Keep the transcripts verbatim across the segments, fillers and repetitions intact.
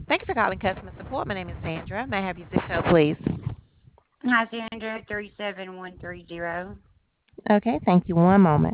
Thank you for calling customer support. My name is Sandra. May I have your zip code, please? Hi, Sandra, three seven one three zero. Okay, thank you. One moment.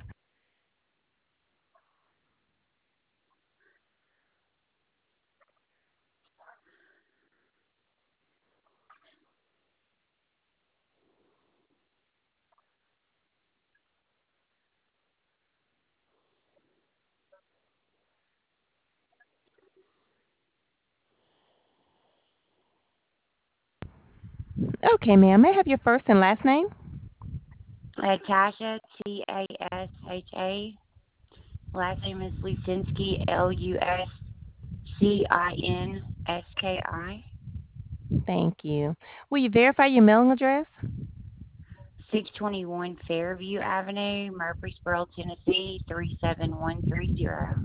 Okay, ma'am. May I have your first and last name? Tasha, T A S H A. Last name is Lusinski, L U S C I N S K I. Thank you. Will you verify your mailing address? six twenty-one Fairview Avenue, Murfreesboro, Tennessee, three seven one three zero.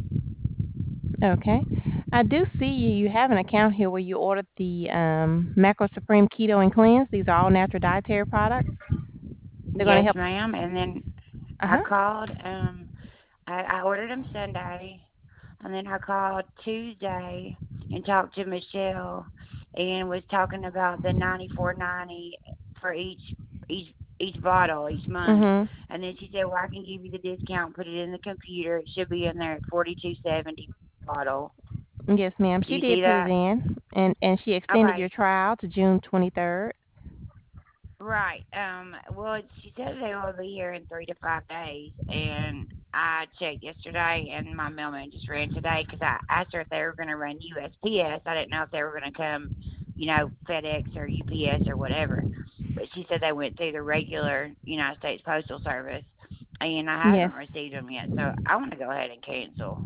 Okay. I do see you. You have an account here where you ordered the um, Macro Supreme Keto and Cleanse. These are all natural dietary products. They're going to Yes, help. ma'am. And then Uh I huh. called, um, I, I ordered them Sunday, and then I called Tuesday and talked to Michelle and was talking about the ninety four ninety for each each each bottle each month. Mhm. And then she said, "Well, I can give you the discount. Put it in the computer. It should be in there at forty two seventy per bottle." Yes, ma'am. Do She you see did put it that? in, and and she extended Okay. your trial to June twenty third. Right. Um. Well, she said they will be here in three to five days, and I checked yesterday, and my mailman just ran today because I asked her if they were going to run U S P S. I didn't know if they were going to come, you know, FedEx or U P S or whatever. But she said they went through the regular United States Postal Service, and I Yes. haven't received them yet. So I want to go ahead and cancel.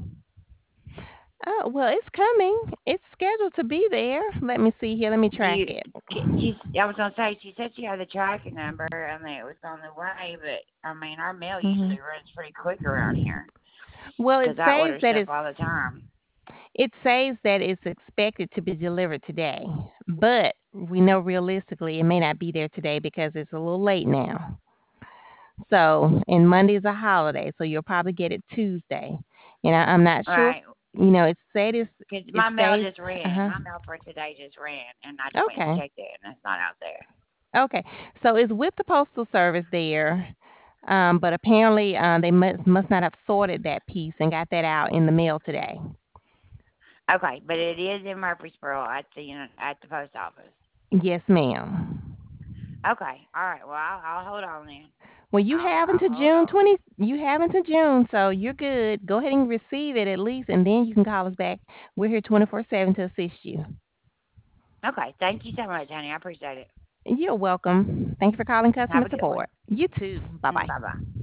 Oh, well, it's coming. It's scheduled to be there. Let me see here. Let me Do track you? it. She's, I was gonna say she said she had the tracking number. I mean, it was on the way, but I mean, our mail Hmm. usually runs pretty quick around here Well, it because I says order that stuff it's all the time. it says that it's expected to be delivered today, but we know realistically it may not be there today because it's a little late now. So, and Monday's a holiday, so you'll probably get it Tuesday. And I, I'm not sure. If, Right? you know, it said it's Because it my mail stays. just Uh ran. huh. My mail for today just ran, and I just went and Okay. checked it, and it's not out there. Okay. So it's with the postal service there. Um, but apparently, uh, they must must not have sorted that piece and got that out in the mail today. Okay, but it is in Murfreesboro at the you know, at the post office. Yes, ma'am. Okay, all right. Well, I'll, I'll hold on then. Well, you I'll have I'll until hold June on. twentieth. You have until June, so you're good. Go ahead and receive it at least, and then you can call us back. We're here twenty-four seven to assist you. Okay, thank you so much, honey. I appreciate it. You're welcome. Thank you for calling Have customer a good one. support. You too. Bye Bye bye. bye.